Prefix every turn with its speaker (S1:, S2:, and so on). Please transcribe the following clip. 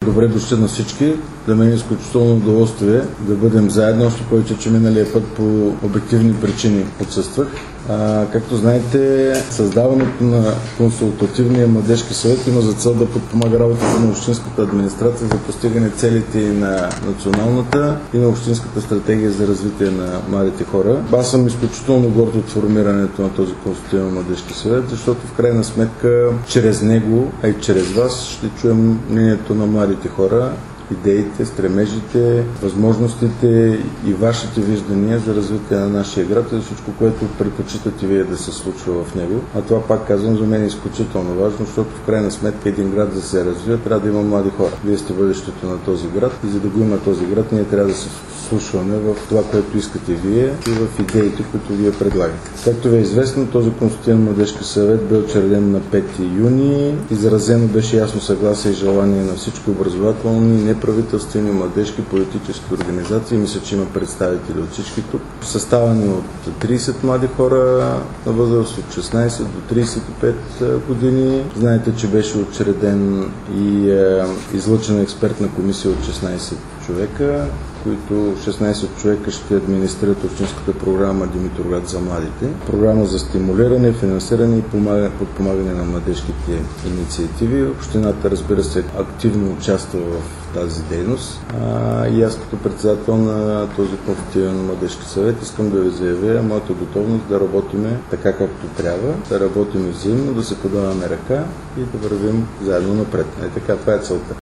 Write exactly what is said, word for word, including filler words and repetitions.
S1: добре дошли на всички. За мен е изключително удоволствие да бъдем заедно, още повече, че миналия път по обективни причини отсъствах. А, както знаете, създаването на консултативния младежки съвет има за цел да подпомага работата на общинската администрация за постигане целите на националната и на общинската стратегия за развитие на младите хора. Аз съм изключително горд от формирането на този консултативен младежки съвет, защото в крайна сметка чрез него, а и чрез вас ще чуем мнението на младите хора, идеите, стремежите, възможностите и вашите виждания за развитие на нашия град и за всичко, което предпочитате вие да се случва в него. А това, пак казвам, за мен е изключително важно, защото в крайна сметка един град да се развие, трябва да има млади хора. Вие сте бъдещето на този град и за да го има този град, ние трябва да се слушваме в това, което искате вие и в идеите, които вие предлагате. Както ви е известно, този консултативен младежки съвет бе учреден на пети юни. Изразено беше ясно съгласие и желание на всички образователни, неправителствени, младежки, политически организации. Мисля, че има представители от всички тук. Съставени от трийсет млади хора на възраст от шестнайсет до трийсет и пет години. Знаете, че беше учреден и е, излъчена експертна комисия от шестнайсет човека, които шестнайсет човека ще администрират общинската програма Димитровград за младите. Програма за стимулиране, финансиране и подпомагане на младежките инициативи. Общината, разбира се, активно участва в тази дейност. А, и аз като председател на този консултативен младежки съвет искам да ви заявя моята готовност да работиме така както трябва, да работим взаимно, да се подаваме ръка и да вървим заедно напред. Е, така, това е целта.